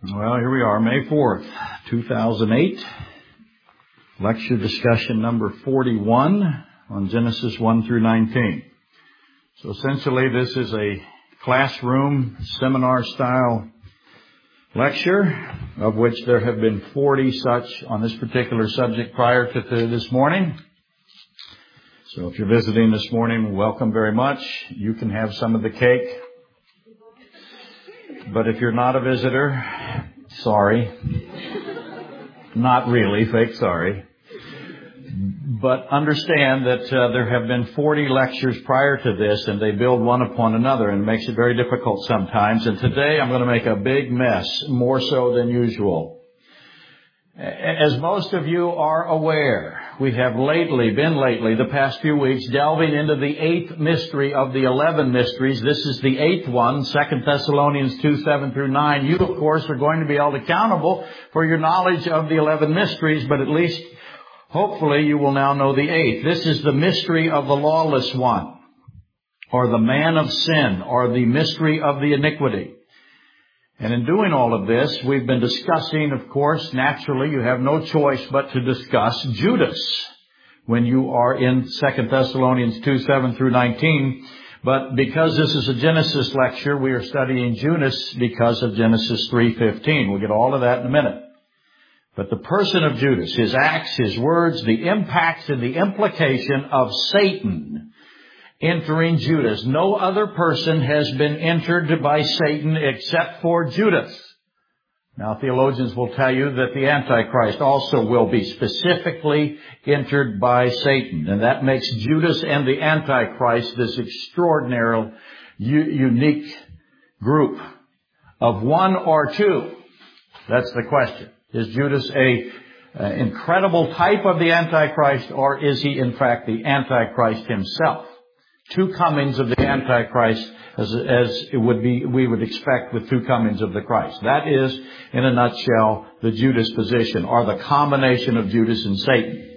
Well, here we are, May 4th, 2008. Lecture discussion number 41 on Genesis 1 through 19. So essentially this is a classroom seminar-style lecture, of which there have been 40 such on this particular subject prior to this morning. So if you're visiting this morning, welcome very much. You can have some of the cake. But if you're not a visitor, sorry. Not really, fake sorry. But understand that there have been 40 lectures prior to this, and they build one upon another, and it makes it very difficult sometimes. And today I'm going to make a big mess, more so than usual. As most of you are aware, we have been lately, the past few weeks, delving into the 8th mystery of the 11 mysteries. This is the 8th one, 2 Thessalonians 2, 7 through 9. You, of course, are going to be held accountable for your knowledge of the 11 mysteries, but at least, hopefully, you will now know the 8th. This is the mystery of the lawless one, or the man of sin, or the mystery of the iniquity. And in doing all of this, we've been discussing, of course, naturally, you have no choice but to discuss Judas when you are in 2 Thessalonians 2, 7 through 19. But because this is a Genesis lecture, we are studying Judas because of Genesis 3:15. We'll get all of that in a minute. But the person of Judas, his acts, his words, the impacts and the implication of Satan entering Judas. No other person has been entered by Satan except for Judas. Now, theologians will tell you that the Antichrist also will be specifically entered by Satan. And that makes Judas and the Antichrist this extraordinary, unique group of one or two. That's the question. Is Judas an incredible type of the Antichrist, or is he in fact the Antichrist himself? Two comings of the Antichrist as it would be, we would expect with two comings of the Christ. That is, in a nutshell, the Judas position, or the combination of Judas and Satan.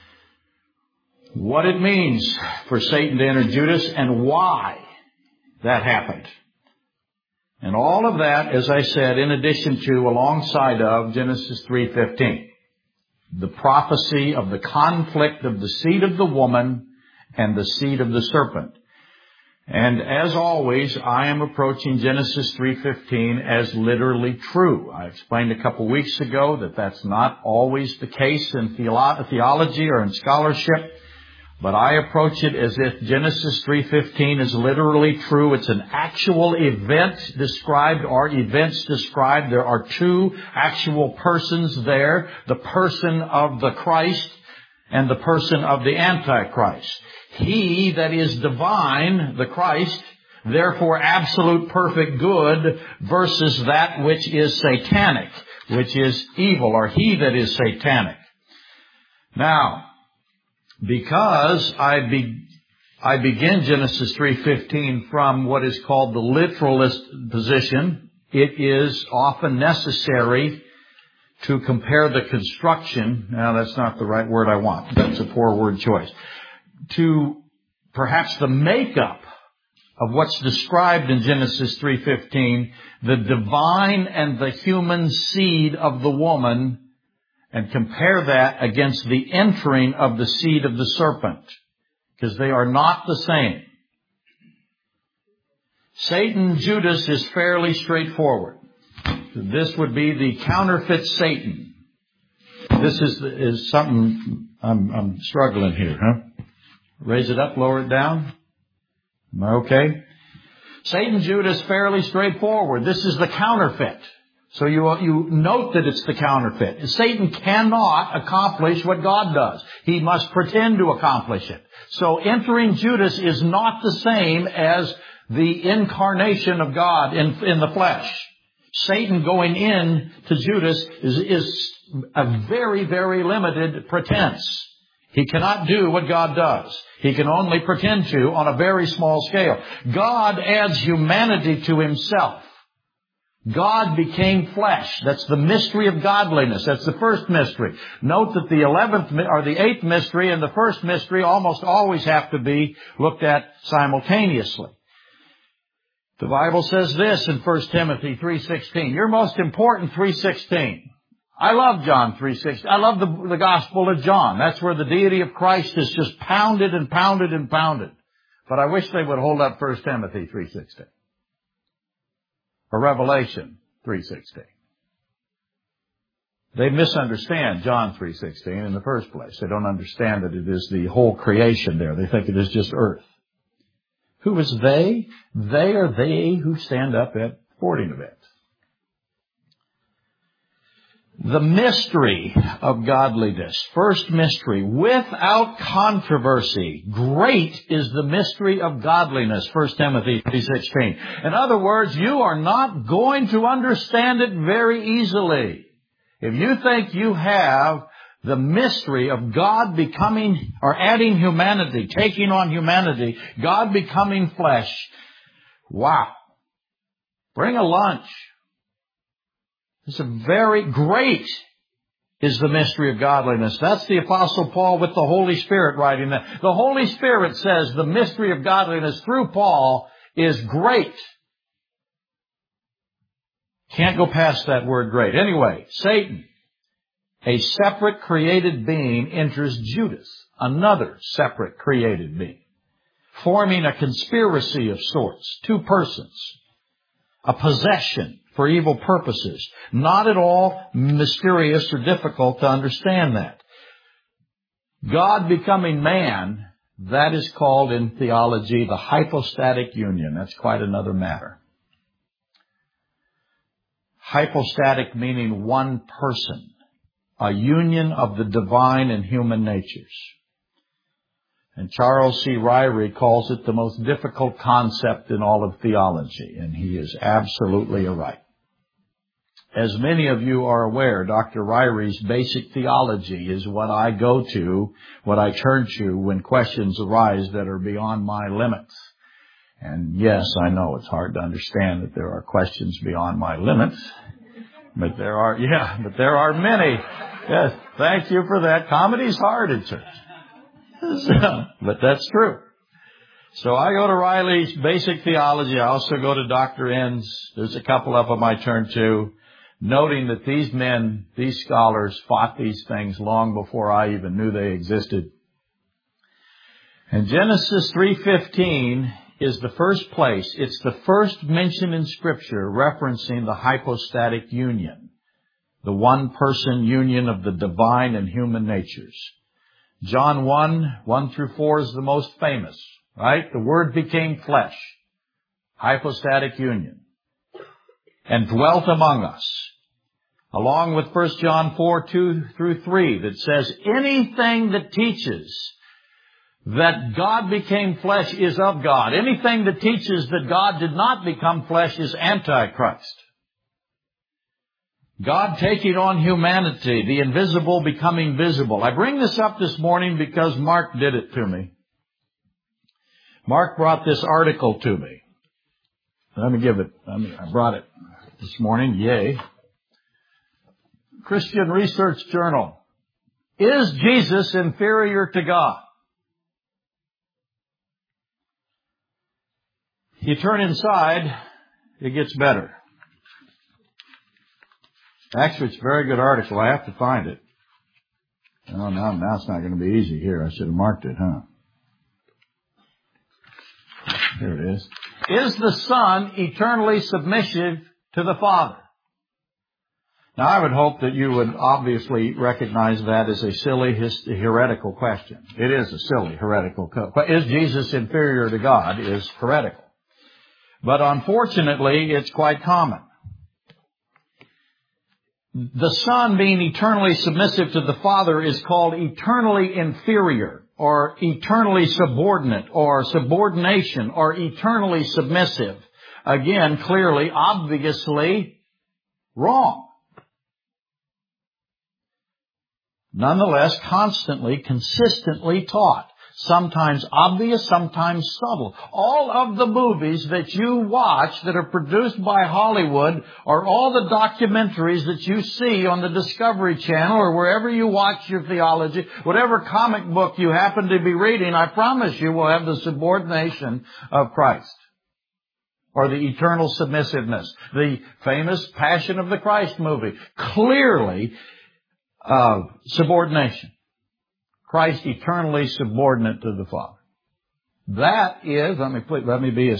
What it means for Satan to enter Judas and why that happened. And all of that, as I said, in addition to, alongside of Genesis 3:15. The prophecy of the conflict of the seed of the woman and the seed of the serpent. And as always, I am approaching Genesis 3:15 as literally true. I explained a couple weeks ago that that's not always the case in theology or in scholarship, but I approach it as if Genesis 3:15 is literally true. It's an actual event described, or events described. There are two actual persons there, the person of the Christ and the person of the Antichrist. He that is divine, the Christ, therefore absolute perfect good, versus that which is satanic, which is evil, or he that is satanic. Now, because I begin Genesis 3:15 from what is called the literalist position, it is often necessary to compare the construction. Now, that's not the right word I want. That's a poor word choice. To perhaps the makeup of what's described in Genesis 3:15, the divine and the human seed of the woman, and compare that against the entering of the seed of the serpent, because they are not the same. Satan, Judas, is fairly straightforward. This would be the counterfeit Satan. This is something I'm struggling here, huh? Raise it up, lower it down. Am I okay? Satan, Judas, fairly straightforward. This is the counterfeit. So you note that it's the counterfeit. Satan cannot accomplish what God does. He must pretend to accomplish it. So entering Judas is not the same as the incarnation of God in the flesh. Satan going in to Judas is a very, very limited pretense. He cannot do what God does. He can only pretend to on a very small scale. God adds humanity to himself. God became flesh. That's the mystery of godliness. That's the first mystery. Note that the 8th mystery and the first mystery almost always have to be looked at simultaneously. The Bible says this in 1 Timothy 3:16. Your most important 3:16. I love John 3:16. I love the Gospel of John. That's where the deity of Christ is just pounded and pounded and pounded. But I wish they would hold up 1 Timothy 3:16. Or Revelation 3:16. They misunderstand John 3:16 in the first place. They don't understand that it is the whole creation there. They think it is just earth. Who is they? They are they who stand up at sporting events. The mystery of godliness. First mystery, without controversy. Great is the mystery of godliness. 1 Timothy 3:16. In other words, you are not going to understand it very easily. If you think you have the mystery of God becoming or adding humanity, taking on humanity, God becoming flesh, wow. Bring a lunch. It's a very great is the mystery of godliness. That's the Apostle Paul with the Holy Spirit writing that. The Holy Spirit says the mystery of godliness through Paul is great. Can't go past that word great. Anyway, Satan, a separate created being, enters Judas, another separate created being, forming a conspiracy of sorts, two persons, a possession for evil purposes. Not at all mysterious or difficult to understand that. God becoming man, that is called in theology the hypostatic union. That's quite another matter. Hypostatic meaning one person, a union of the divine and human natures. And Charles C. Ryrie calls it the most difficult concept in all of theology, and he is absolutely right. As many of you are aware, Dr. Ryrie's basic theology is what I go to, what I turn to when questions arise that are beyond my limits. And yes, I know it's hard to understand that there are questions beyond my limits, but there are many. Yes, thank you for that. Comedy's hard in church. But that's true. So I go to Riley's basic theology. I also go to Dr. N's. There's a couple of them I turn to, noting that these men, these scholars, fought these things long before I even knew they existed. And Genesis 3:15 is the first place. It's the first mention in Scripture referencing the hypostatic union, the one-person union of the divine and human natures. John 1:1-4 is the most famous, right? The Word became flesh, hypostatic union, and dwelt among us. Along with 1 John 4:2-3 that says anything that teaches that God became flesh is of God. Anything that teaches that God did not become flesh is Antichrist. God taking on humanity, the invisible becoming visible. I bring this up this morning because Mark did it to me. Mark brought this article to me. I brought it this morning. Yay. Christian Research Journal. Is Jesus inferior to God? You turn inside, it gets better. Actually, it's a very good article. I have to find it. Oh, now it's not going to be easy here. I should have marked it, huh? Here it is. Is the Son eternally submissive to the Father? Now, I would hope that you would obviously recognize that as a silly, heretical question. It is a silly, heretical question. Is Jesus inferior to God? Is heretical. But unfortunately, it's quite common. The Son being eternally submissive to the Father is called eternally inferior, or eternally subordinate, or subordination, or eternally submissive. Again, clearly, obviously wrong. Nonetheless, constantly, consistently taught. Sometimes obvious, sometimes subtle. All of the movies that you watch that are produced by Hollywood, or all the documentaries that you see on the Discovery Channel or wherever you watch your theology, whatever comic book you happen to be reading, I promise you will have the subordination of Christ. or the eternal submissiveness. The famous Passion of the Christ movie. Clearly, subordination. Christ eternally subordinate to the Father. That is, let me be as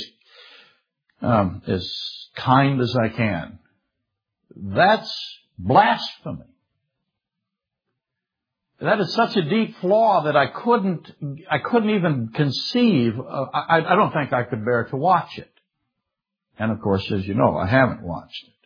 kind as I can. That's blasphemy. That is such a deep flaw that I couldn't even conceive. I don't think I could bear to watch it. And of course, as you know, I haven't watched it.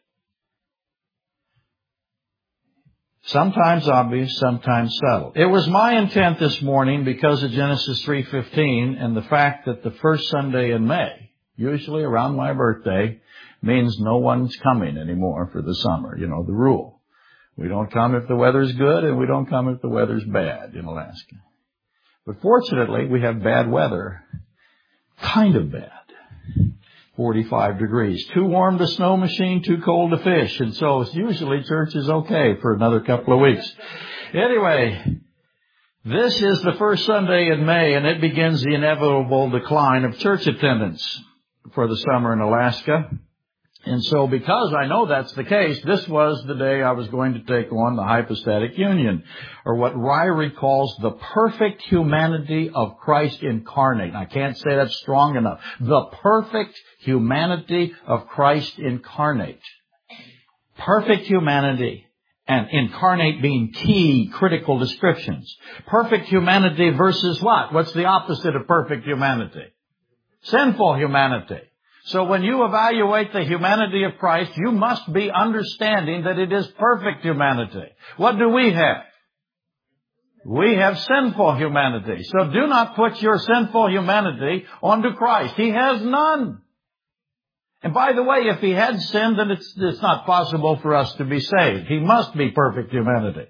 Sometimes obvious, sometimes subtle. It was my intent this morning, because of Genesis 3:15 and the fact that the first Sunday in May, usually around my birthday, means no one's coming anymore for the summer. You know the rule. We don't come if the weather's good, and we don't come if the weather's bad in Alaska. But fortunately, we have bad weather. Kind of bad. 45 degrees. Too warm to snow machine, too cold to fish. And so usually church is okay for another couple of weeks. Anyway, this is the first Sunday in May, and it begins the inevitable decline of church attendance for the summer in Alaska. And so because I know that's the case, this was the day I was going to take on the hypostatic union, or what Ryrie calls the perfect humanity of Christ incarnate. I can't say that strong enough. The perfect humanity of Christ incarnate. Perfect humanity, and incarnate being key critical descriptions. Perfect humanity versus what? What's the opposite of perfect humanity? Sinful humanity. So when you evaluate the humanity of Christ, you must be understanding that it is perfect humanity. What do we have? We have sinful humanity. So do not put your sinful humanity onto Christ. He has none. And by the way, if He had sinned, then it's not possible for us to be saved. He must be perfect humanity.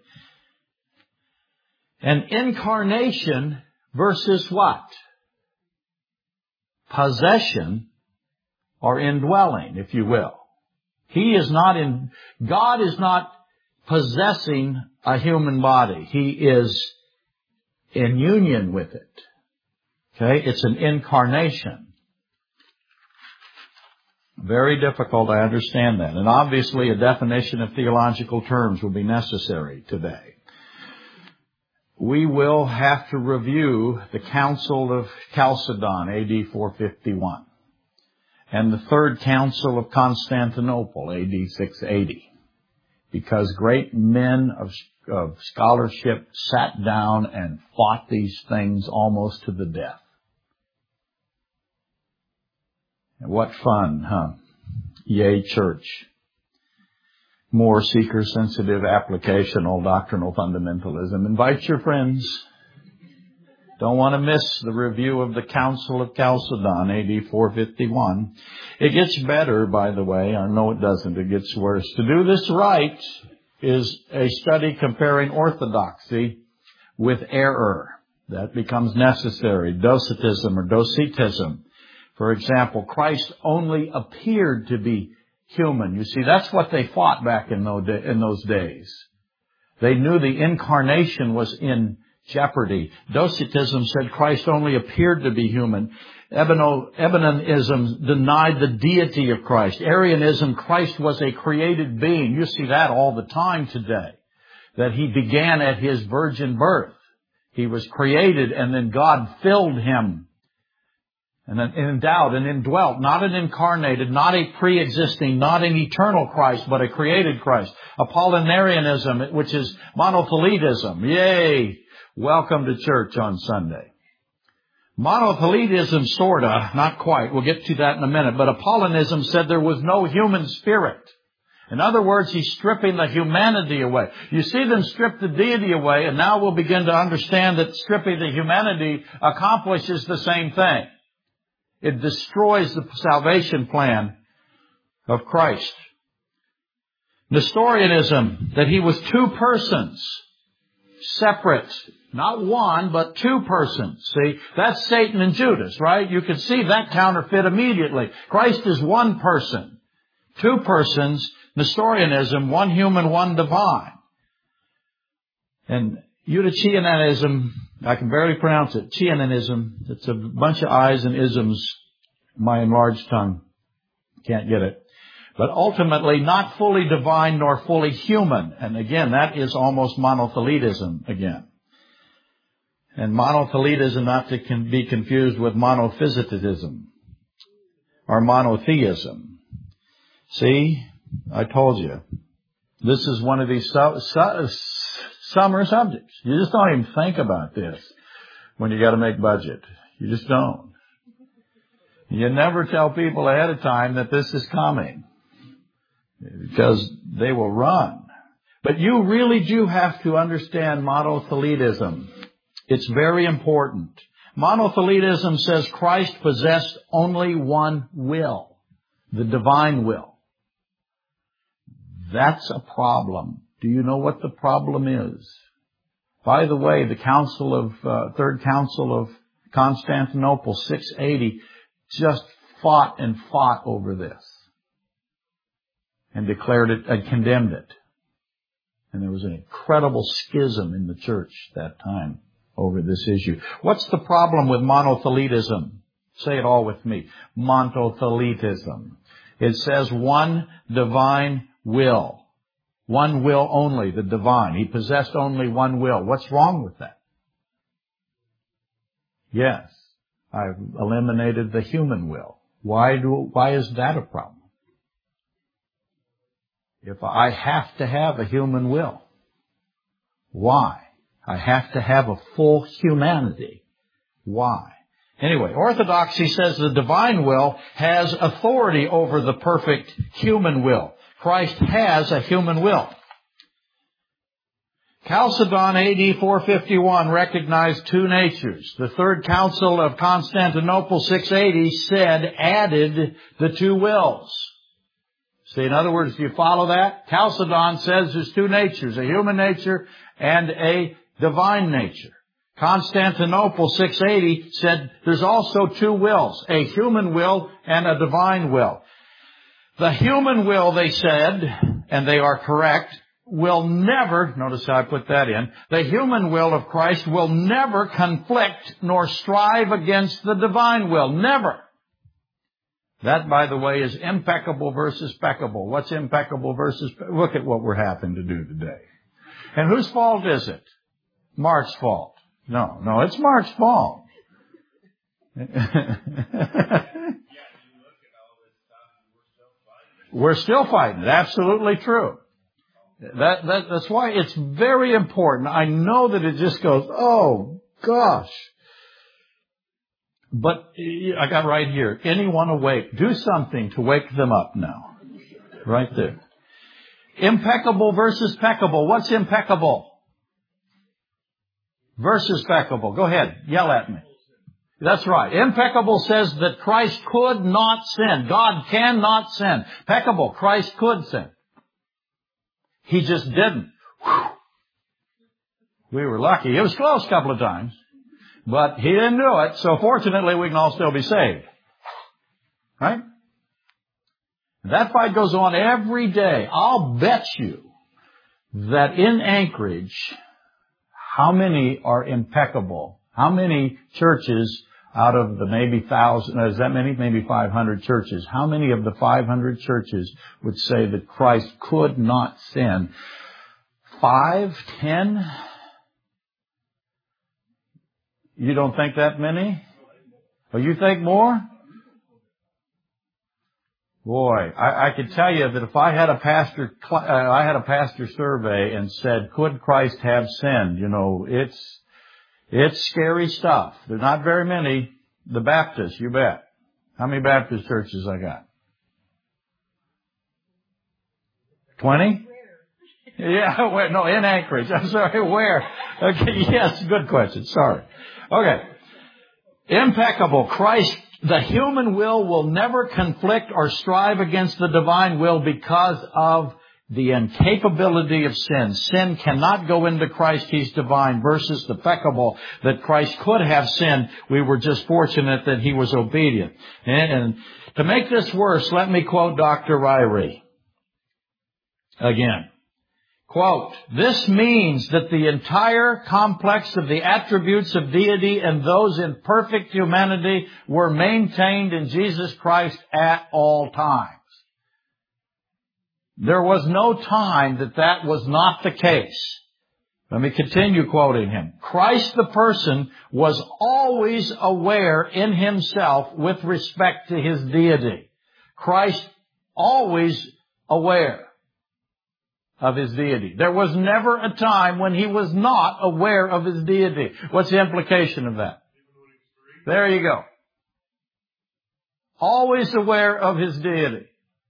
And incarnation versus what? Possession or indwelling, if you will. God is not possessing a human body. He is in union with it. Okay? It's an incarnation. Very difficult, I understand that. And obviously a definition of theological terms will be necessary today. We will have to review the Council of Chalcedon, A.D. 451. And the Third Council of Constantinople, A.D. 680. Because great men of scholarship sat down and fought these things almost to the death. And what fun, huh? Yea, church. More seeker-sensitive applicational doctrinal fundamentalism. Invite your friends. Don't want to miss the review of the Council of Chalcedon, A.D. 451. It gets better, by the way. I know it doesn't. It gets worse. To do this right is a study comparing orthodoxy with error. That becomes necessary. Docetism or docetism. For example, Christ only appeared to be human. You see, that's what they fought back in those days. They knew the incarnation was in jeopardy. Docetism said Christ only appeared to be human. Ebionism denied the deity of Christ. Arianism, Christ was a created being. You see that all the time today. That He began at His virgin birth. He was created and then God filled Him. And then endowed and indwelt, not an incarnated, not a pre-existing, not an eternal Christ, but a created Christ. Apollinarianism, which is monothelitism. Yay! Welcome to church on Sunday. Monothelitism, sorta, not quite. We'll get to that in a minute. But Apollinism said there was no human spirit. In other words, he's stripping the humanity away. You see them strip the deity away, and now we'll begin to understand that stripping the humanity accomplishes the same thing. It destroys the salvation plan of Christ. Nestorianism, that He was two persons, separate, not one, but two persons. See, that's Satan and Judas, right? You can see that counterfeit immediately. Christ is one person. Two persons, Nestorianism, one human, one divine. And Eutychianism, I can barely pronounce it, Chianism. It's a bunch of I's and isms, my enlarged tongue. Can't get it. But ultimately not fully divine nor fully human. And again, that is almost monothelitism again. And monothelitism not to be confused with monophysitism or monotheism. See, I told you. This is one of these summer subjects. You just don't even think about this when you got to make budget. You just don't. You never tell people ahead of time that this is coming because they will run. But you really do have to understand monothelitism. It's very important. Monothelitism says Christ possessed only one will, the divine will. That's a problem. Do you know what the problem is? By the way, the Third Council of Constantinople, 680, just fought over this and declared it and condemned it. And there was an incredible schism in the church that time over this issue. What's the problem with monothelitism? Say it all with me. Monothelitism. It says one divine will. One will only, the divine. He possessed only one will. What's wrong with that? Yes, I've eliminated the human will. Why is that a problem? If I have to have a human will, why? I have to have a full humanity. Why? Anyway, orthodoxy says the divine will has authority over the perfect human will. Christ has a human will. Chalcedon AD 451 recognized two natures. The Third Council of Constantinople 680 added the two wills. See, in other words, do you follow that? Chalcedon says there's two natures, a human nature and a divine nature. Constantinople 680 said there's also two wills, a human will and a divine will. The human will, they said, and they are correct, will never, notice how I put that in, the human will of Christ will never conflict nor strive against the divine will. Never. That, by the way, is impeccable versus peccable. What's impeccable versus... Look at what we're having to do today. And whose fault is it? Mark's fault. No, it's Mark's fault. We're still fighting it. Absolutely true. That's why it's very important. I know that it just goes, oh, gosh. But I got right here. Anyone awake? Do something to wake them up now. Right there. Impeccable versus peccable. What's impeccable? Versus peccable. Go ahead. Yell at me. That's right. Impeccable says that Christ could not sin. God cannot sin. Peccable, Christ could sin. He just didn't. Whew. We were lucky. It was close a couple of times. But He didn't do it. So fortunately, we can all still be saved. Right? That fight goes on every day. I'll bet you that in Anchorage, how many are impeccable? How many churches out of the maybe 1,000, is that many? Maybe 500 churches. How many of the 500 churches would say that Christ could not sin? 5? 10? You don't think that many? Well, you think more? Boy, I could tell you that if I had a pastor survey and said, could Christ have sinned? You know, it's scary stuff. There's not very many. The Baptists, you bet. How many Baptist churches I got? 20? Yeah, wait, no, in Anchorage. I'm sorry, where? Okay, yes, good question. Sorry. Okay. Impeccable. Christ, the human will never conflict or strive against the divine will because of the incapability of sin. Sin cannot go into Christ. He's divine versus the peccable that Christ could have sinned. We were just fortunate that He was obedient. And to make this worse, let me quote Dr. Ryrie again. Quote, "This means that the entire complex of the attributes of deity and those in perfect humanity were maintained in Jesus Christ at all times." There was no time that was not the case. Let me continue quoting him. "Christ the person was always aware in himself with respect to his deity." Christ always aware of his deity. There was never a time when he was not aware of his deity. What's the implication of that? There you go. Always aware of his deity.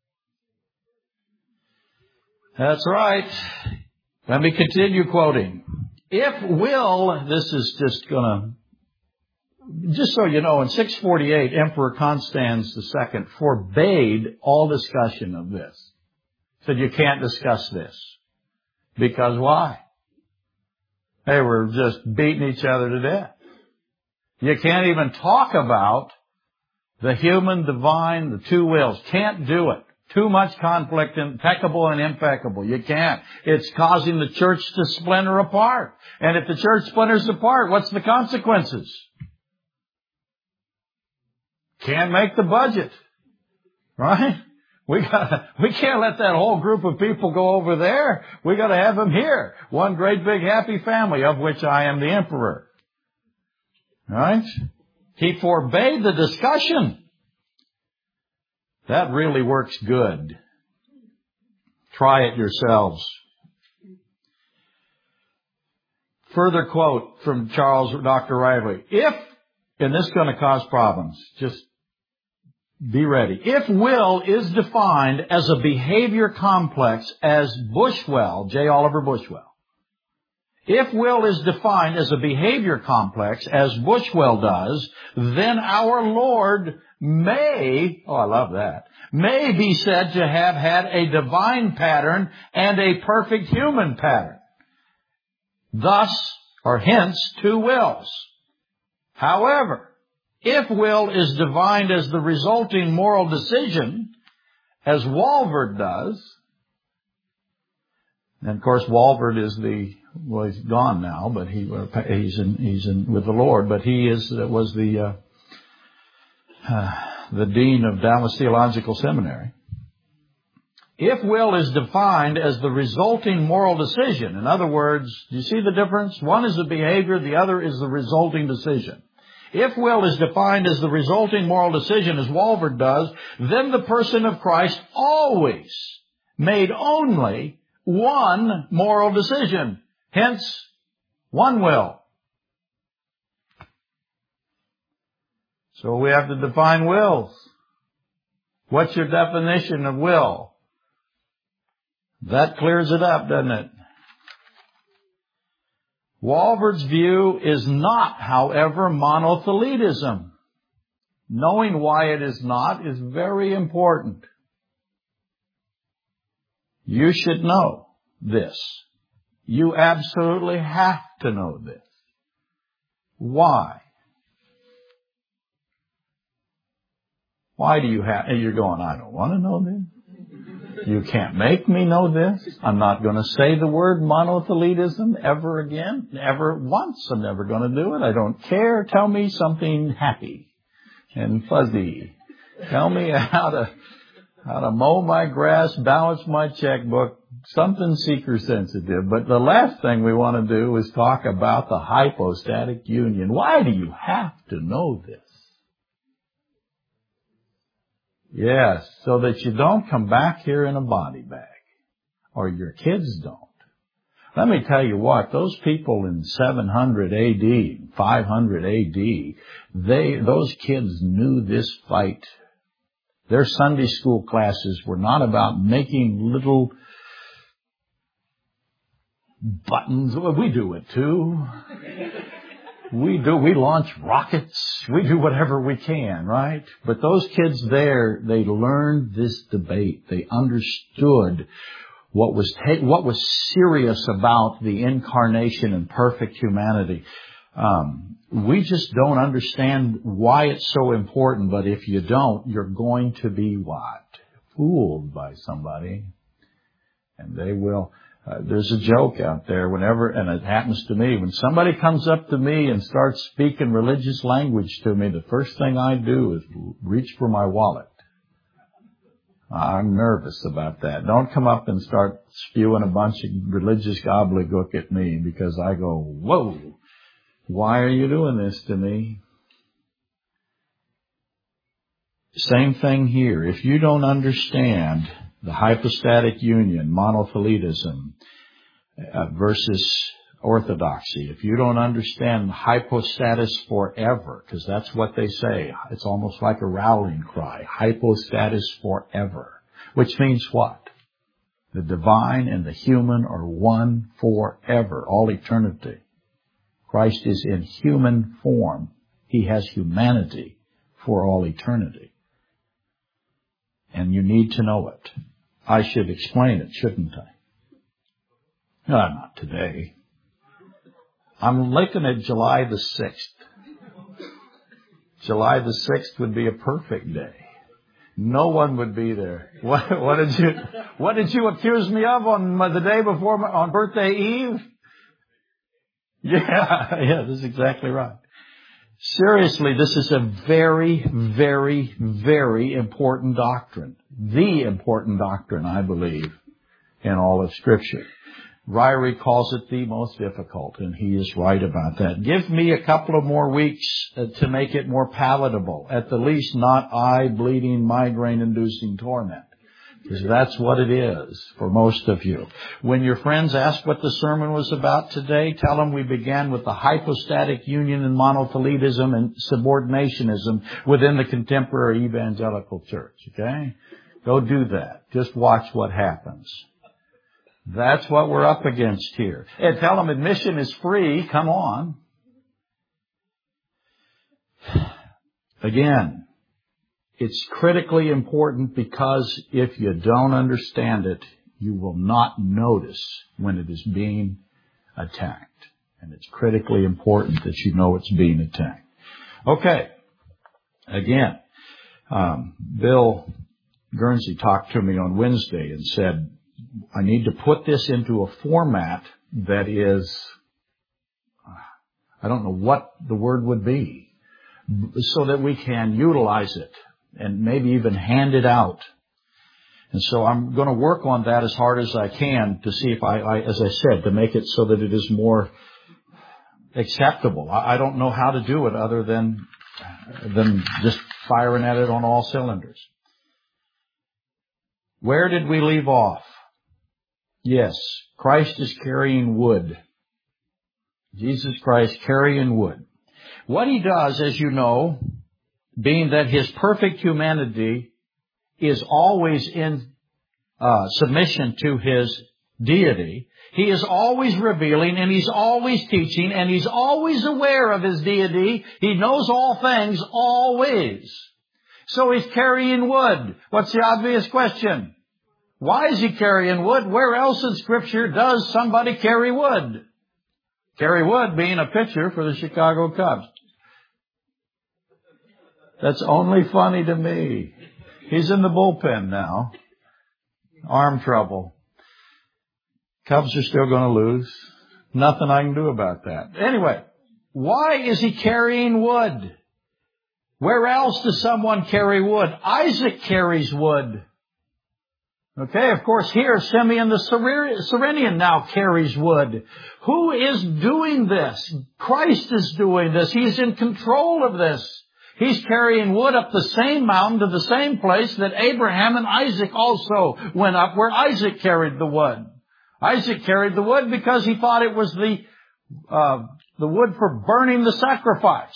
That's right. Let me continue quoting. If will, this is just so you know, in 648, Emperor Constans II forbade all discussion of this. Said you can't discuss this. Because why? They were just beating each other to death. You can't even talk about the human, divine, the two wills. Can't do it. Too much conflict, impeccable and impeccable. You can't. It's causing the church to splinter apart. And if the church splinters apart, what's the consequences? Can't make the budget. Right? We can't let that whole group of people go over there. We got to have them here. One great big happy family, of which I am the emperor. Right? He forbade the discussion. That really works good. Try it yourselves. Further quote from Dr. Riley. And this is going to cause problems, just be ready. If will is defined as a behavior complex as Bushwell, J. Oliver Bushwell. If will is defined as a behavior complex as Bushwell does, then our Lord may be said to have had a divine pattern and a perfect human pattern. Hence, two wills. However, if will is defined as the resulting moral decision, as Walvoord does, and of course Walvoord is he's gone now, but he's in with the Lord, but he was the dean of Dallas Theological Seminary. If will is defined as the resulting moral decision, in other words, do you see the difference? One is the behavior, the other is the resulting decision. If will is defined as the resulting moral decision, as Walvoord does, then the person of Christ always made only one moral decision. Hence, one will. So we have to define wills. What's your definition of will? That clears it up, doesn't it? Walvoord's view is not, however, monothelitism. Knowing why it is not is very important. You should know this. You absolutely have to know this. Why? Why do you have... And you're going, I don't want to know this. You can't make me know this. I'm not going to say the word monothelitism ever again. Ever once. I'm never going to do it. I don't care. Tell me something happy and fuzzy. Tell me how to mow my grass, balance my checkbook, something seeker sensitive. But the last thing we want to do is talk about the hypostatic union. Why do you have to know this? Yes, so that you don't come back here in a body bag. Or your kids don't. Let me tell you what, those people in 700 AD, 500 AD, those kids knew this fight. Their Sunday school classes were not about making little buttons. Well, we do it too. We launch rockets. We do whatever we can, right? But those kids there, they learned this debate. They understood what was serious about the incarnation and perfect humanity. We just don't understand why it's so important, but if you don't, you're going to be what? Fooled by somebody. And they will. There's a joke out there whenever, and it happens to me, when somebody comes up to me and starts speaking religious language to me, the first thing I do is reach for my wallet. I'm nervous about that. Don't come up and start spewing a bunch of religious gobbledygook at me, because I go, whoa, why are you doing this to me? Same thing here. If you don't understand the hypostatic union, monothelitism, versus orthodoxy, if you don't understand hypostatus forever, because that's what they say, it's almost like a rallying cry, hypostatus forever, which means what? The divine and the human are one forever, all eternity. Christ is in human form. He has humanity for all eternity. And you need to know it. I should explain it, shouldn't I? No, not today. I'm looking at July the 6th. July the 6th would be a perfect day. No one would be there. What did you accuse me of on the day before, on birthday eve? Yeah, that's exactly right. Seriously, this is a very, very, very important doctrine. The important doctrine, I believe, in all of Scripture. Ryrie calls it the most difficult, and he is right about that. Give me a couple of more weeks to make it more palatable. At the least, not eye-bleeding, migraine-inducing torment. Because that's what it is for most of you. When your friends ask what the sermon was about today, tell them we began with the hypostatic union and monothelitism and subordinationism within the contemporary evangelical church. Okay? Go do that. Just watch what happens. That's what we're up against here. And tell them admission is free. Come on. Again, it's critically important, because if you don't understand it, you will not notice when it is being attacked. And it's critically important that you know it's being attacked. Okay. Again, Bill Guernsey talked to me on Wednesday and said, I need to put this into a format that is, I don't know what the word would be, so that we can utilize it and maybe even hand it out. And so I'm going to work on that as hard as I can to see if as I said, to make it so that it is more acceptable. I don't know how to do it other than just firing at it on all cylinders. Where did we leave off? Yes, Christ is carrying wood. Jesus Christ carrying wood. What he does, as you know, being that his perfect humanity is always in submission to his deity, he is always revealing, and he's always teaching, and he's always aware of his deity. He knows all things always. So he's carrying wood. What's the obvious question? Why is he carrying wood? Where else in Scripture does somebody carry wood? Carry wood being a pitcher for the Chicago Cubs. That's only funny to me. He's in the bullpen now. Arm trouble. Cubs are still going to lose. Nothing I can do about that. Anyway, why is he carrying wood? Where else does someone carry wood? Isaac carries wood. Okay, of course, here Simeon the Cyrenian now carries wood. Who is doing this? Christ is doing this. He's in control of this. He's carrying wood up the same mountain to the same place that Abraham and Isaac also went up, where Isaac carried the wood. Isaac carried the wood because he thought it was the wood for burning the sacrifice.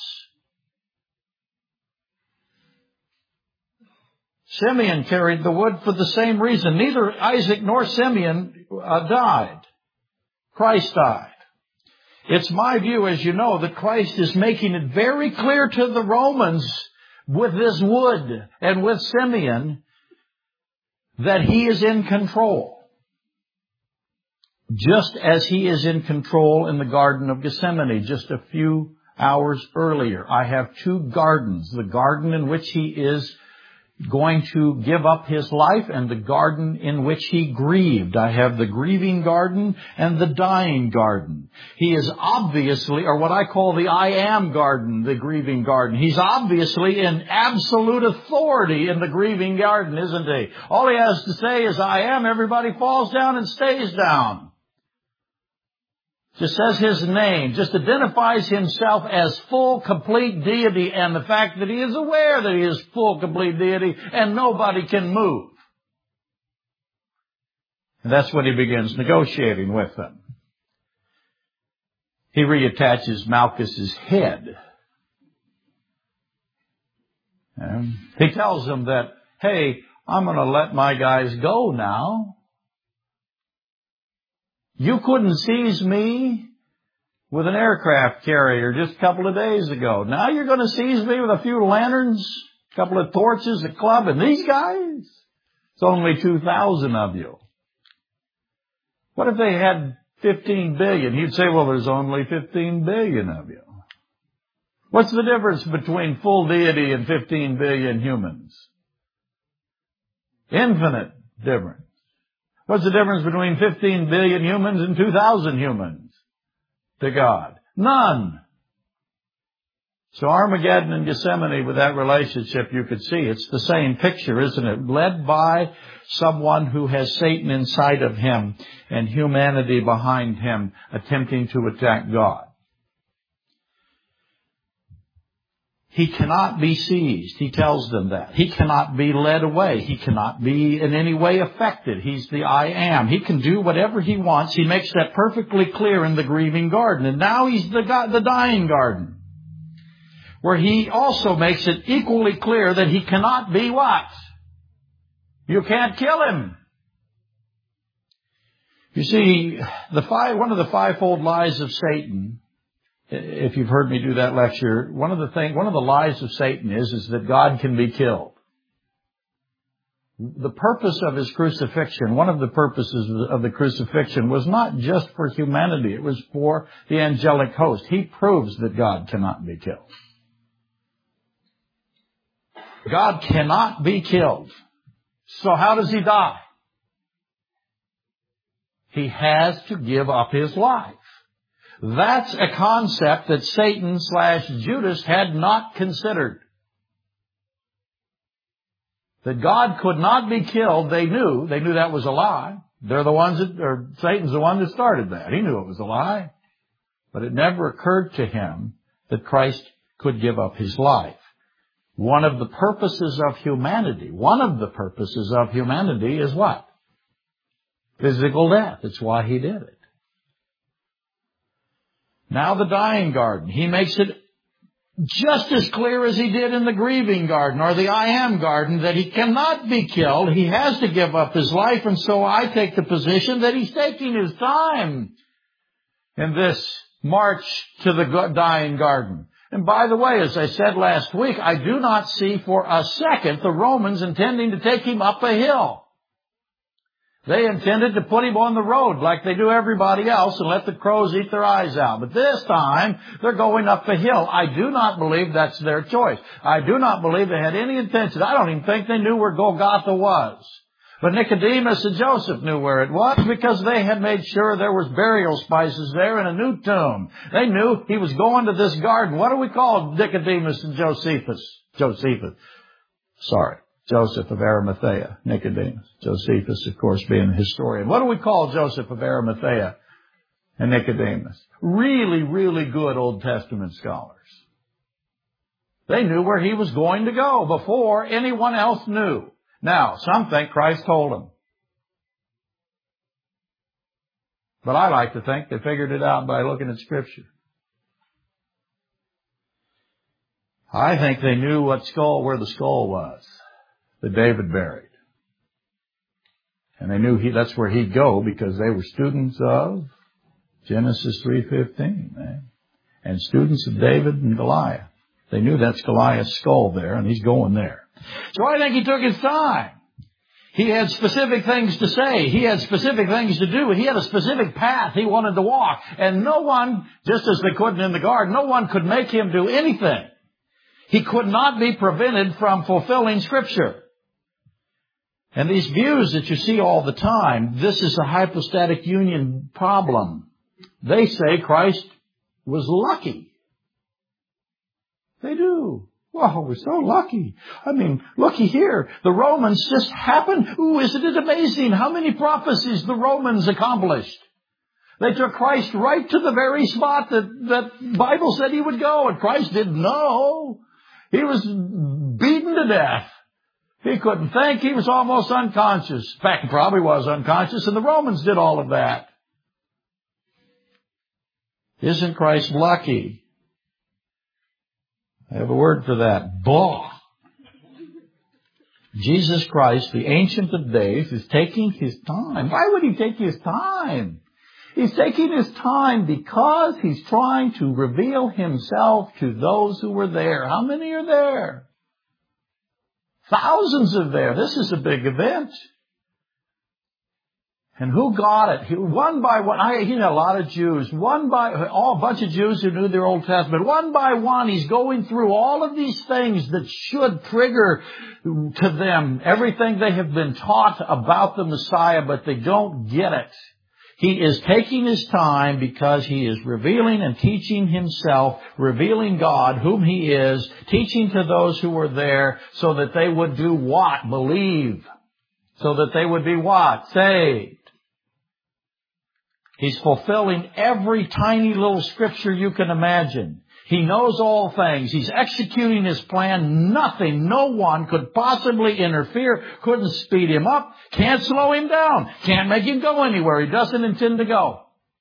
Simeon carried the wood for the same reason. Neither Isaac nor Simeon died. Christ died. It's my view, as you know, that Christ is making it very clear to the Romans with this wood and with Simeon that he is in control. Just as he is in control in the Garden of Gethsemane just a few hours earlier. I have two gardens. The garden in which he is going to give up His life and the garden in which He grieved. I have the grieving garden and the dying garden. He is obviously, or what I call the I am garden, the grieving garden. He's obviously in absolute authority in the grieving garden, isn't He? All He has to say is I am. Everybody falls down and stays down. Just says His name, just identifies Himself as full, complete deity, and the fact that He is aware that He is full, complete deity, and nobody can move. And that's when He begins negotiating with them. He reattaches Malchus's head. And He tells them that, hey, I'm going to let my guys go now. You couldn't seize me with an aircraft carrier just a couple of days ago. Now you're going to seize me with a few lanterns, a couple of torches, a club, and these guys? It's only 2,000 of you. What if they had 15 billion? He'd say, well, there's only 15 billion of you. What's the difference between full deity and 15 billion humans? Infinite difference. What's the difference between 15 billion humans and 2,000 humans to God? None. So Armageddon and Gethsemane, with that relationship, you could see it's the same picture, isn't it? Led by someone who has Satan inside of him and humanity behind him attempting to attack God. He cannot be seized. He tells them that. He cannot be led away. He cannot be in any way affected. He's the I am. He can do whatever He wants. He makes that perfectly clear in the grieving garden. And now He's the dying garden, where He also makes it equally clear that He cannot be what? You can't kill Him. You see, one of the fivefold lies of Satan, if you've heard me do that lecture, one of the lies of Satan is that God can be killed. The purpose of His crucifixion, one of the purposes of the crucifixion was not just for humanity, it was for the angelic host. He proves that God cannot be killed. God cannot be killed. So how does He die? He has to give up His life. That's a concept that Satan/Judas had not considered. That God could not be killed, they knew that was a lie. Satan's the one that started that. He knew it was a lie. But it never occurred to him that Christ could give up His life. One of the purposes of humanity is what? Physical death. It's why He did it. Now the dying garden. He makes it just as clear as He did in the grieving garden or the I am garden that He cannot be killed. He has to give up His life. And so I take the position that He's taking His time in this march to the dying garden. And by the way, as I said last week, I do not see for a second the Romans intending to take Him up a hill. They intended to put Him on the road like they do everybody else and let the crows eat their eyes out. But this time, they're going up a hill. I do not believe that's their choice. I do not believe they had any intention. I don't even think they knew where Golgotha was. But Nicodemus and Joseph knew where it was because they had made sure there was burial spices there in a new tomb. They knew He was going to this garden. What do we call Nicodemus and Josephus? Joseph of Arimathea, Nicodemus. Josephus, of course, being a historian. What do we call Joseph of Arimathea and Nicodemus? Really, really good Old Testament scholars. They knew where He was going to go before anyone else knew. Now, some think Christ told them. But I like to think they figured it out by looking at Scripture. I think they knew where the skull was that David buried. And they knew that's where He'd go because they were students of Genesis 3:15, and students of David and Goliath. They knew that's Goliath's skull there, and He's going there. So I think He took His time. He had specific things to say. He had specific things to do. He had a specific path He wanted to walk. And no one, just as they couldn't in the garden, no one could make Him do anything. He could not be prevented from fulfilling Scripture. And these views that you see all the time, this is a hypostatic union problem. They say Christ was lucky. They do. Well, we're so lucky. I mean, looky here. The Romans just happened. Ooh, isn't it amazing how many prophecies the Romans accomplished? They took Christ right to the very spot that the Bible said he would go, and Christ didn't know. He was beaten to death. He couldn't think. He was almost unconscious. In fact, he probably was unconscious, and the Romans did all of that. Isn't Christ lucky? I have a word for that. Blah. Jesus Christ, the Ancient of Days, is taking his time. Why would he take his time? He's taking his time because he's trying to reveal himself to those who were there. How many are there? Thousands are there. This is a big event. And who got it? One by one. He had a lot of Jews. A bunch of Jews who knew their Old Testament. One by one, he's going through all of these things that should trigger to them everything they have been taught about the Messiah, but they don't get it. He is taking his time because he is revealing and teaching himself, revealing God, whom he is, teaching to those who were there so that they would do what? Believe. So that they would be what? Saved. He's fulfilling every tiny little scripture you can imagine. He knows all things. He's executing his plan. Nothing, no one could possibly interfere, couldn't speed him up, can't slow him down, can't make him go anywhere he doesn't intend to go.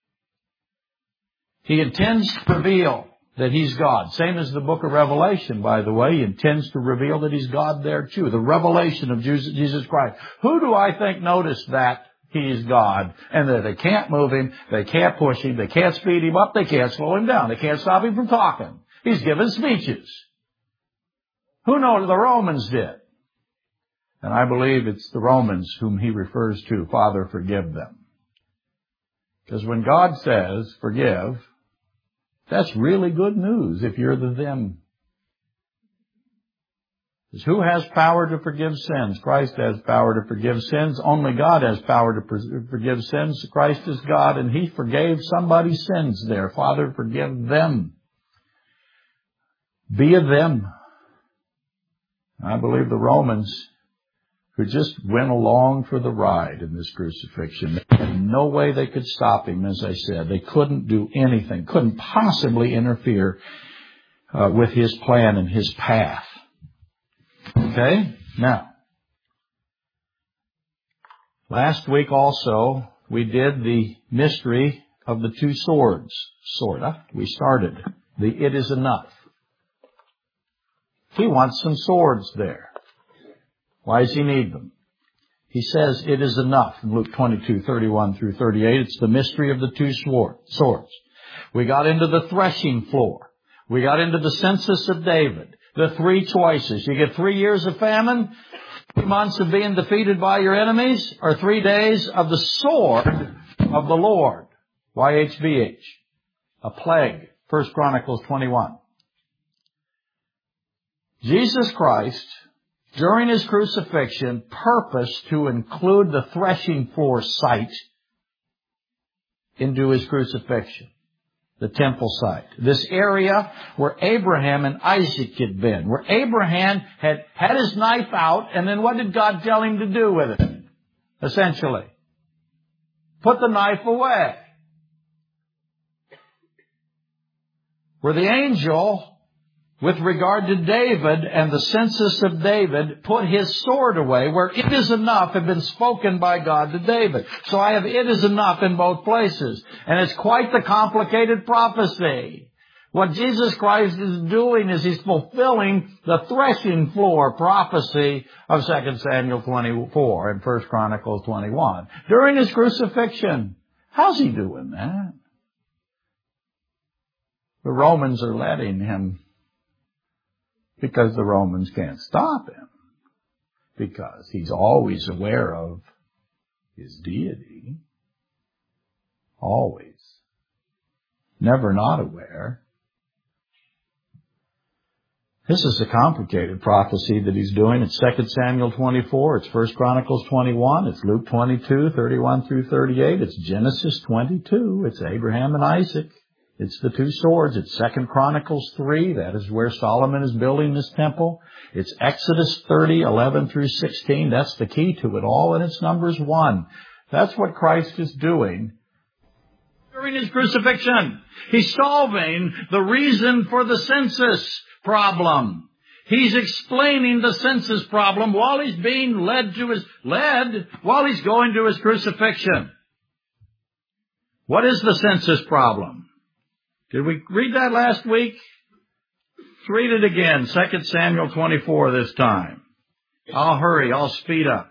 He intends to reveal that he's God. Same as the book of Revelation, by the way. He intends to reveal that he's God there too. The revelation of Jesus Christ. Who do I think noticed that he is God and that they can't move him, they can't push him, they can't speed him up, they can't slow him down, they can't stop him from talking? He's giving speeches. Who knows? The Romans did. And I believe it's the Romans whom he refers to, Father, forgive them. Because when God says, forgive, that's really good news if you're the them. Because who has power to forgive sins? Christ has power to forgive sins. Only God has power to forgive sins. Christ is God, and he forgave somebody's sins there. Father, forgive them. Be a them. I believe the Romans, who just went along for the ride in this crucifixion, there was no way they could stop him, as I said. They couldn't do anything, couldn't possibly interfere with his plan and his path. Okay? Now, last week also, we did the mystery of the two swords, sorta. We started the it is enough. He wants some swords there. Why does he need them? He says it is enough in Luke 22:31 through 38. It's the mystery of the two swords. We got into the threshing floor. We got into the census of David. The three choices. You get 3 years of famine, 3 months of being defeated by your enemies, or 3 days of the sword of the Lord. YHVH. A plague. 1 Chronicles 21. Jesus Christ, during his crucifixion, purposed to include the threshing floor site into his crucifixion. The temple site. This area where Abraham and Isaac had been. Where Abraham had had his knife out, and then what did God tell him to do with it? Essentially. Put the knife away. Where the angel, with regard to David and the census of David, put his sword away, where it is enough had been spoken by God to David. So I have it is enough in both places. And it's quite the complicated prophecy. What Jesus Christ is doing is he's fulfilling the threshing floor prophecy of 2 Samuel 24 and 1 Chronicles 21. During his crucifixion. How's he doing that? The Romans are letting him, because the Romans can't stop him. Because he's always aware of his deity. Always. Never not aware. This is a complicated prophecy that he's doing. It's 2 Samuel 24. It's 1 Chronicles 21. It's Luke 22, 31 through 38. It's Genesis 22. It's Abraham and Isaac. It's the two swords. It's 2 Chronicles 3. That is where Solomon is building this temple. It's Exodus 30, 11 through 16. That's the key to it all. And it's Numbers 1. That's what Christ is doing during his crucifixion. He's solving the reason for the census problem. He's explaining the census problem while he's being while he's going to his crucifixion. What is the census problem? Did we read that last week? Let's read it again. 2 Samuel 24 this time. I'll hurry. I'll speed up.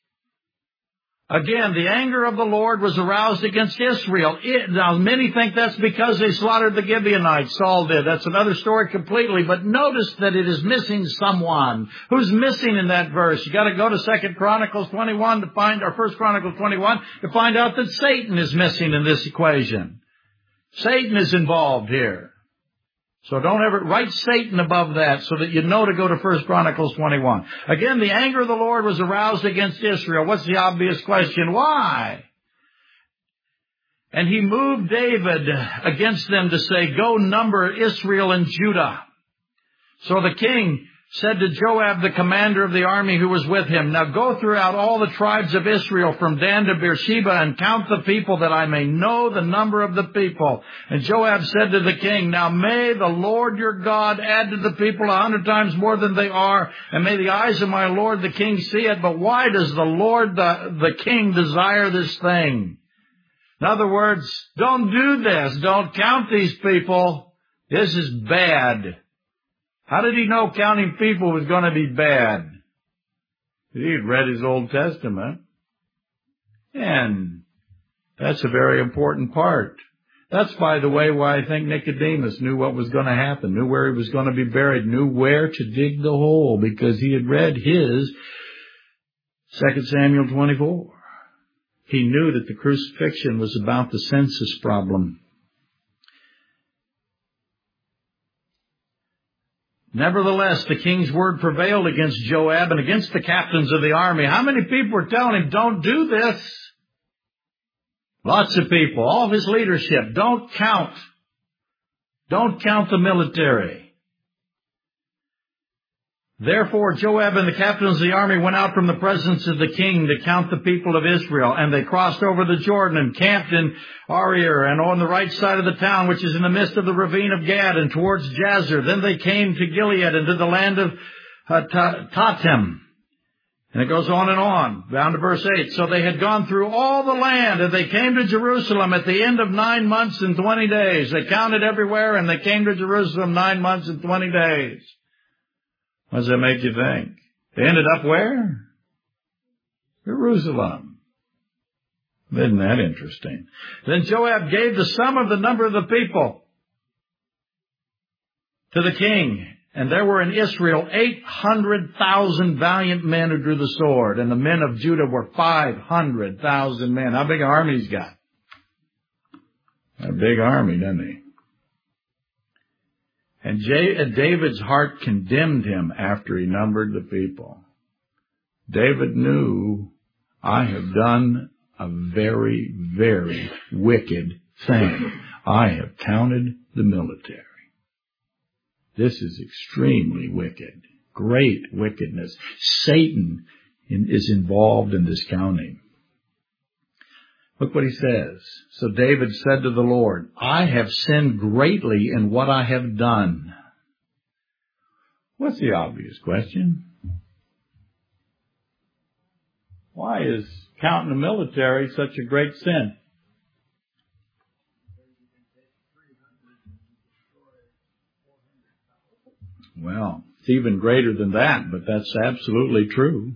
Again, the anger of the Lord was aroused against Israel. Now, many think that's because they slaughtered the Gibeonites. Saul did. That's another story completely. But notice that it is missing someone. Who's missing in that verse? You got to go to 2 Chronicles 21 to find, or 1 Chronicles 21 to find out that Satan is missing in this equation. Satan is involved here. So don't ever write Satan above that so that you know to go to 1 Chronicles 21. Again, the anger of the Lord was aroused against Israel. What's the obvious question? Why? And he moved David against them to say, go number Israel and Judah. So the king said to Joab, the commander of the army who was with him, now go throughout all the tribes of Israel from Dan to Beersheba and count the people that I may know the number of the people. And Joab said to the king, now may the Lord your God add to the people 100 times more than they are, and may the eyes of my Lord the king see it. But why does the Lord the king desire this thing? In other words, don't do this. Don't count these people. This is bad. How did he know counting people was going to be bad? He'd read his Old Testament. And that's a very important part. That's, by the way, why I think Nicodemus knew what was going to happen, knew where he was going to be buried, knew where to dig the hole, because he had read his 2 Samuel 24. He knew that the crucifixion was about the census problem. Nevertheless, the king's word prevailed against Joab and against the captains of the army. How many people were telling him, don't do this? Lots of people. All of his leadership. Don't count. Don't count the military. Therefore, Joab and the captains of the army went out from the presence of the king to count the people of Israel. And they crossed over the Jordan and camped in Aroer and on the right side of the town, which is in the midst of the ravine of Gad and towards Jazer. Then they came to Gilead and to the land of Tatim. And it goes on, down to verse 8. So they had gone through all the land, and they came to Jerusalem at the end of 9 months and 20 days. They counted everywhere, and they came to Jerusalem 9 months and 20 days. What does that make you think? They ended up where? Jerusalem. Isn't that interesting? Then Joab gave the sum of the number of the people to the king. And there were in Israel 800,000 valiant men who drew the sword. And the men of Judah were 500,000 men. How big an army he's got? A big army, doesn't he? And David's heart condemned him after he numbered the people. David knew, I have done a very, very wicked thing. I have counted the military. This is extremely wicked. Great wickedness. Satan is involved in this counting. Look what he says. So David said to the Lord, I have sinned greatly in what I have done. What's the obvious question? Why is counting the military such a great sin? Well, it's even greater than that, but that's absolutely true.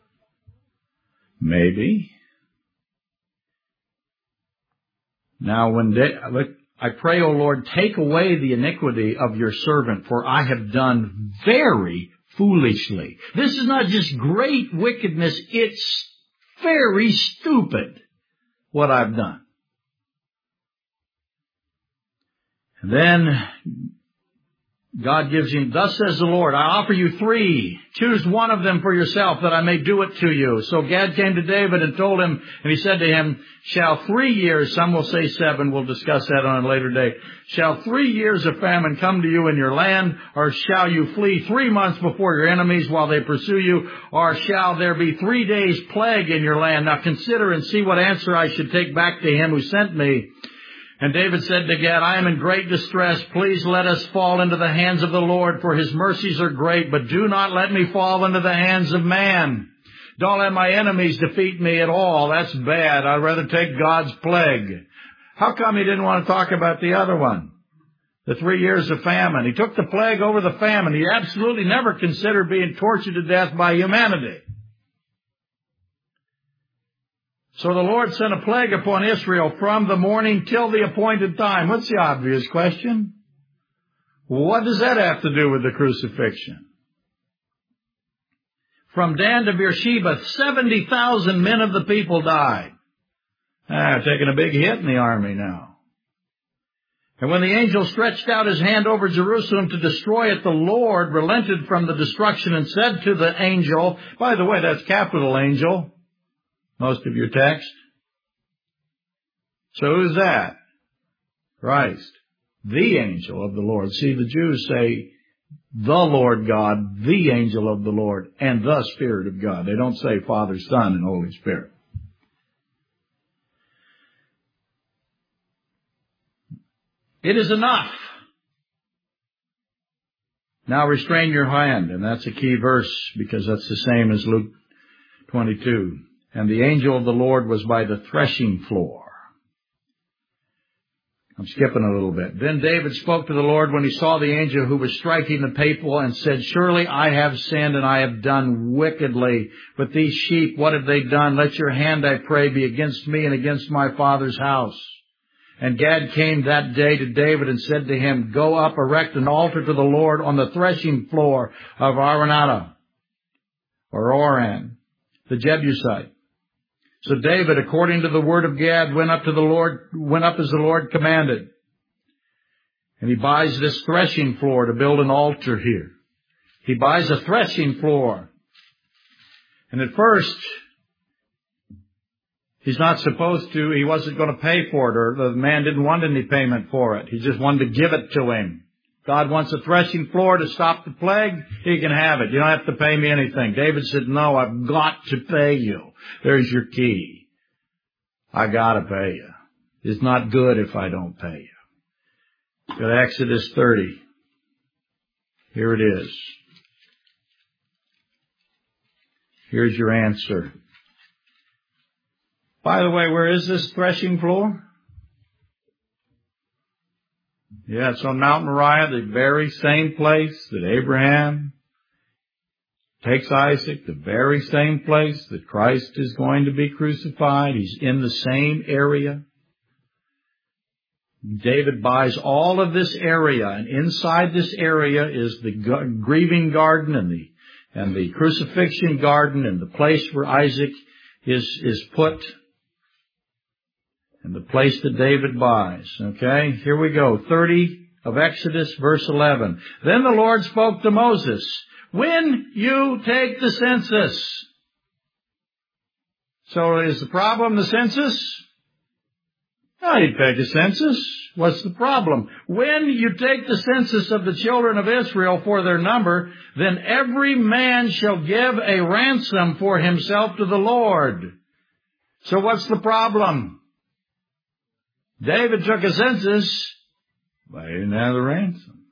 Maybe. Now, I pray, O Lord, take away the iniquity of your servant, for I have done very foolishly. This is not just great wickedness, it's very stupid what I've done. And then God gives him, thus says the Lord, I offer you 3. Choose one of them for yourself, that I may do it to you. So Gad came to David and told him, and he said to him, shall 3 years, some will say 7, we'll discuss that on a later date, shall 3 years of famine come to you in your land, or shall you flee 3 months before your enemies while they pursue you, or shall there be 3 days plague in your land? Now consider and see what answer I should take back to him who sent me. And David said to Gad, I am in great distress. Please let us fall into the hands of the Lord, for his mercies are great, but do not let me fall into the hands of man. Don't let my enemies defeat me at all. That's bad. I'd rather take God's plague. How come he didn't want to talk about the other one? The 3 years of famine. He took the plague over the famine. He absolutely never considered being tortured to death by humanity. So the Lord sent a plague upon Israel from the morning till the appointed time. What's the obvious question? What does that have to do with the crucifixion? From Dan to Beersheba, 70,000 men of the people died. Taking a big hit in the army now. And when the angel stretched out his hand over Jerusalem to destroy it, the Lord relented from the destruction and said to the angel, by the way, that's capital angel, most of your text. So who's that? Christ, the angel of the Lord. See, the Jews say the Lord God, the angel of the Lord, and the Spirit of God. They don't say Father, Son, and Holy Spirit. It is enough. Now restrain your hand, and that's a key verse because that's the same as Luke 22. And the angel of the Lord was by the threshing floor. I'm skipping a little bit. Then David spoke to the Lord when he saw the angel who was striking the people and said, surely I have sinned and I have done wickedly. But these sheep, what have they done? Let your hand, I pray, be against me and against my father's house. And Gad came that day to David and said to him, go up, erect an altar to the Lord on the threshing floor of Aranata, or Oran, the Jebusite. So David, according to the word of Gad, went up as the Lord commanded. And he buys this threshing floor to build an altar here. He buys a threshing floor. And at first, he wasn't going to pay for it, or the man didn't want any payment for it. He just wanted to give it to him. God wants a threshing floor to stop the plague. He can have it. You don't have to pay me anything. David said, no, I've got to pay you. There's your key. I got to pay you. It's not good if I don't pay you. Go to Exodus 30. Here it is. Here's your answer. By the way, where is this threshing floor? Yeah, it's on Mount Moriah, the very same place that Abraham takes Isaac, the very same place that Christ is going to be crucified. He's in the same area. David buys all of this area, and inside this area is the grieving garden and the crucifixion garden and the place where Isaac is put. And the place that David buys. Okay, here we go. 30 of Exodus, verse 11. Then the Lord spoke to Moses, when you take the census. So is the problem the census? No, you take the census. What's the problem? When you take the census of the children of Israel for their number, then every man shall give a ransom for himself to the Lord. So what's the problem? David took a census, but he didn't have the ransom.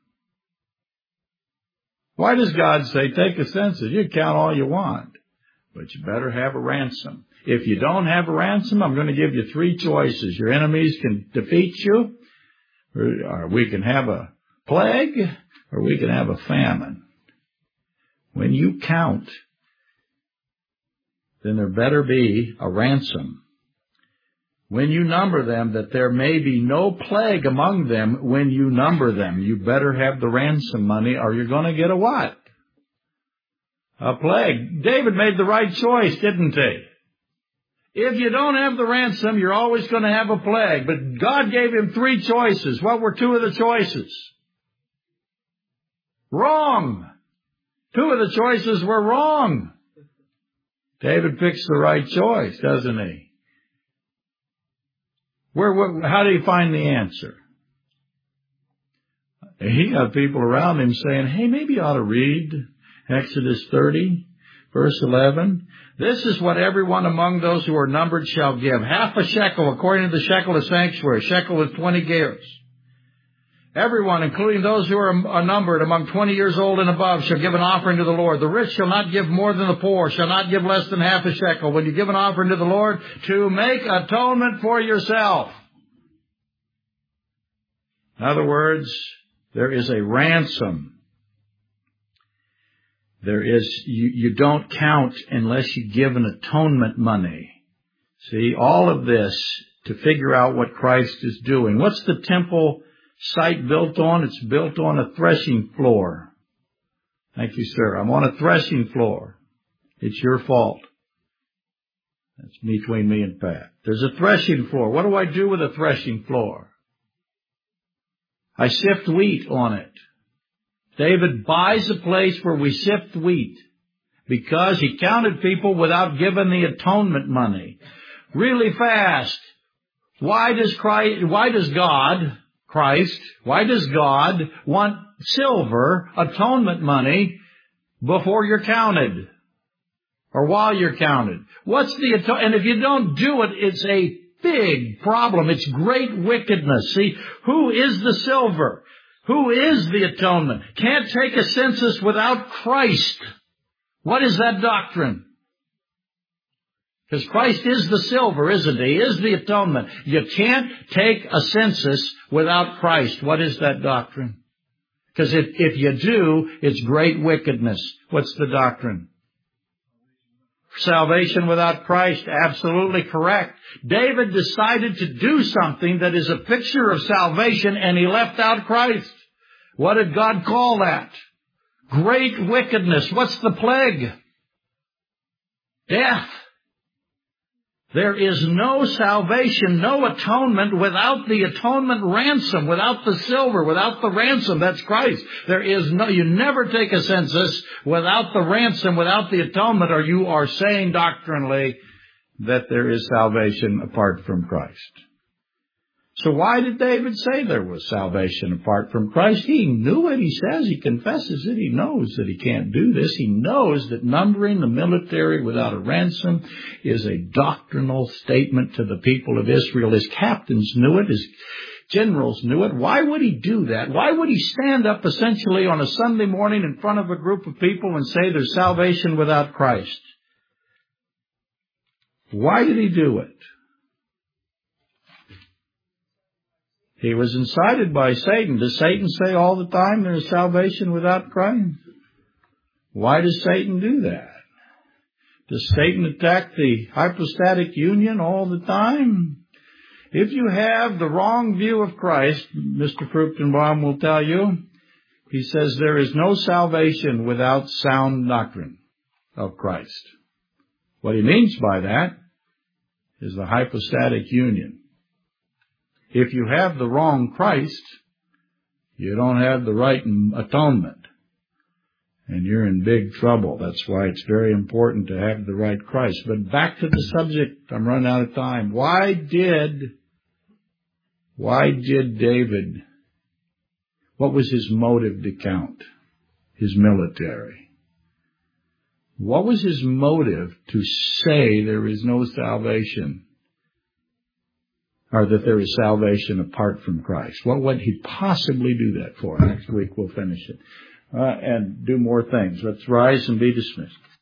Why does God say, take a census? You can count all you want, but you better have a ransom. If you don't have a ransom, I'm going to give you 3 choices. Your enemies can defeat you, or we can have a plague, or we can have a famine. When you count, then there better be a ransom. When you number them, that there may be no plague among them when you number them. You better have the ransom money or you're going to get a what? A plague. David made the right choice, didn't he? If you don't have the ransom, you're always going to have a plague. But God gave him 3 choices. What were 2 of the choices? Wrong. Two of the choices were wrong. David picks the right choice, doesn't he? How do you find the answer? He had people around him saying, hey, maybe you ought to read Exodus 30, verse 11. This is what everyone among those who are numbered shall give. Half a shekel, according to the shekel of sanctuary. Shekel is 20 gerahs. Everyone, including those who are numbered among 20 years old and above, shall give an offering to the Lord. The rich shall not give more than the poor, shall not give less than half a shekel. When you give an offering to the Lord, to make atonement for yourself. In other words, there is a ransom. There is, you don't count unless you give an atonement money. See, all of this to figure out what Christ is doing. What's the temple site built on? It's built on a threshing floor. Thank you, sir. I'm on a threshing floor. It's your fault. That's between me and Pat. There's a threshing floor. What do I do with a threshing floor? I sift wheat on it. David buys a place where we sift wheat because he counted people without giving the atonement money. Really fast. Why does God want silver atonement money before you're counted or while you're counted? And if you don't do it, it's a big problem. It's great wickedness. See, who is the silver? Who is the atonement? Can't take a census without Christ. What is that doctrine? Because Christ is the silver, isn't he? He is the atonement. You can't take a census without Christ. What is that doctrine? Because if you do, it's great wickedness. What's the doctrine? Salvation without Christ. Absolutely correct. David decided to do something that is a picture of salvation, and he left out Christ. What did God call that? Great wickedness. What's the plague? Death. There is no salvation, no atonement without the atonement ransom, without the silver, without the ransom. That's Christ. You never take a census without the ransom, without the atonement, or you are saying doctrinally that there is salvation apart from Christ. So why did David say there was salvation apart from Christ? He knew it. He says, he confesses it. He knows that he can't do this. He knows that numbering the military without a ransom is a doctrinal statement to the people of Israel. His captains knew it. His generals knew it. Why would he do that? Why would he stand up essentially on a Sunday morning in front of a group of people and say there's salvation without Christ? Why did he do it? He was incited by Satan. Does Satan say all the time there is salvation without Christ? Why does Satan do that? Does Satan attack the hypostatic union all the time? If you have the wrong view of Christ, Mr. Fruchtenbaum will tell you, he says there is no salvation without sound doctrine of Christ. What he means by that is the hypostatic union. If you have the wrong Christ, you don't have the right atonement. And you're in big trouble. That's why it's very important to have the right Christ. But back to the subject. I'm running out of time. Why did David, what was his motive to count his military? What was his motive to say there is no salvation? Or that there is salvation apart from Christ? What would he possibly do that for? Next week we'll finish it. And do more things. Let's rise and be dismissed.